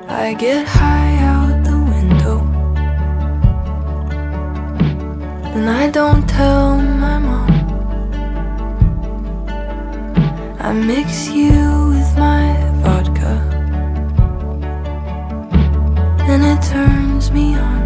I get high out the window, and I don't tell my mom. I mix you with my vodka, and it turns me on.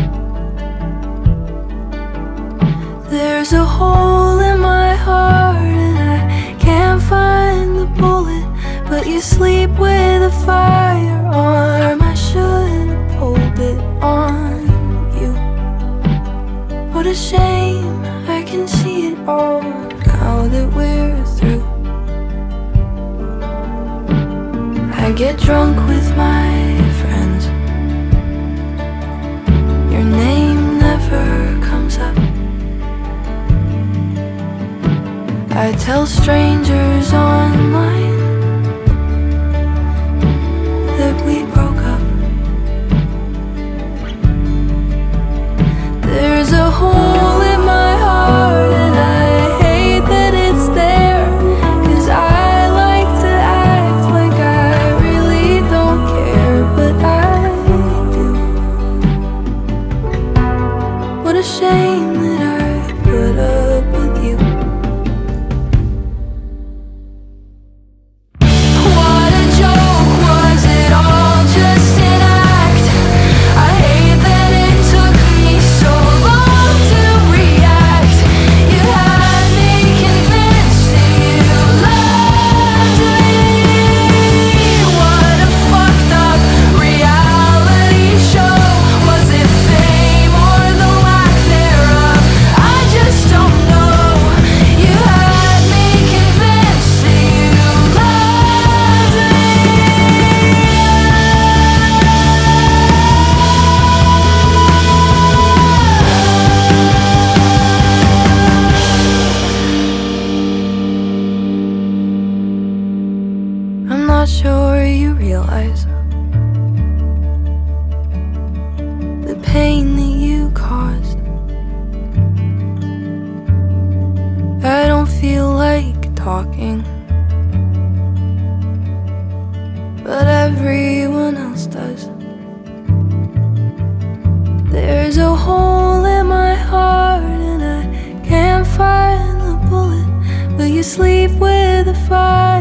There's a hole in my heart, and I can't find the bullet, but you sleep with a firearm. I should have pulled it on you. What a shame, I can see it all now that we're through. I get drunk with my friends, your name never comes up. I tell strangers online that we broke up. There's a hole in my heart, and I hate that it's there, 'cause I like to act like I really don't care, but I do. What a shame that I put up with you. I'm not sure you realize the pain that you caused. I don't feel like talking, but everyone else does. There's a hole in my heart, and I can't find the bullet, but you sleep with a fire.